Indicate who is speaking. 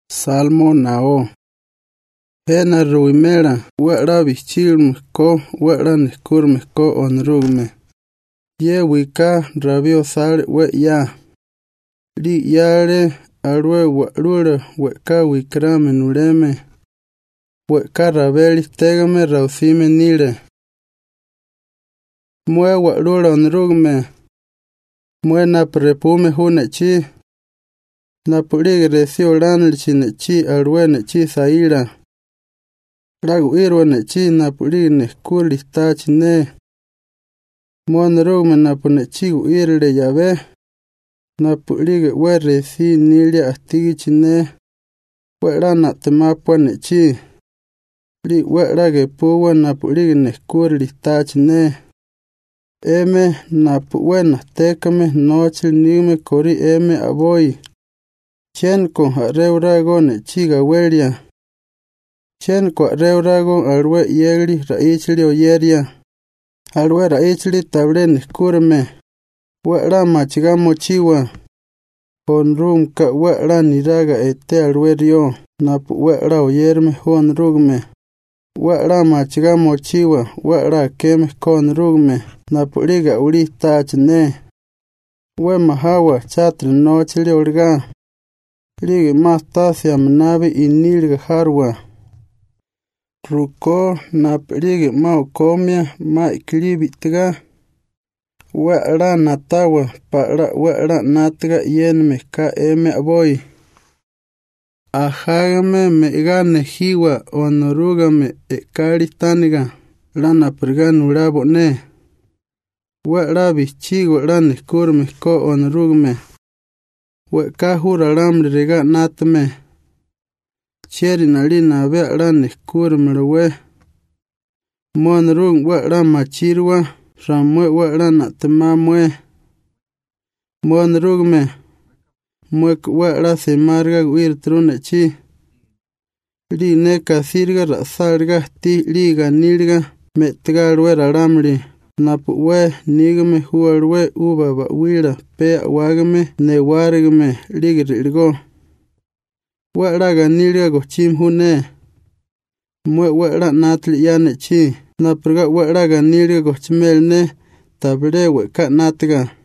Speaker 1: Salmo nao. Hena ruimera, wera bichilme ko, wera niskurme ko onrugme. Ye wika rabio sal we ya. Li yare arwe warure weka wikrame nureme. Weka rabeli tegame rausime nile. Mue warure onrugme. Mue na prepume hunechi. Na puligre si olanel chinechi arwe nechi saira. Ragu irwe nechi na puligne kuli stachine. Mon rugme na punechi uirle yabe. Na pulige were si nilia astigi chine. Wera na temapwa nechi. Li wera ge puwa na puligne kuli stachine. Eme na puwena tekame nochil nime kori eme aboy. Chen ko reurago ne chiga welia. Chen ko reurago alwe yegli raichli oyeria. Alwe raichli tableni kurme. Wera machiga mochiwa. Honrum ka wera niraga ete alwe rio. Napu wera oyerme honrugme. Wera machiga mochiwa. Wera keme konrugme. Napu liga uli tachne. We mahawa chatri nochli olga. Lige más tasia mnabe inilga harwa. Ruko na lige ma komia ma iklibitga. Wera natawa para wera natga yenme ka eme aboy. Ahagame me gane hiwa onorugame ekalistaniga. Lana pergan urabo ne. Wera bichigo lane kurme ko onorugme. Weka hura ramri rega natme. Cheri nalina be rane kurmelewe. Mon rung wera machirwa. Ramwe wera natma mwe. Mon rugme. Mwek wera se marga guir trunechi. Li neka sirga rasarga ti liga nilga. Metga wera ramri. Napu we nigme huarwe uba ba wira pe wagme ne wargme ligrigo. Wera ganilga gochim hune. Mwe wera natli yane chi. Naprga wera ganilga gochmelne tabre weka natga.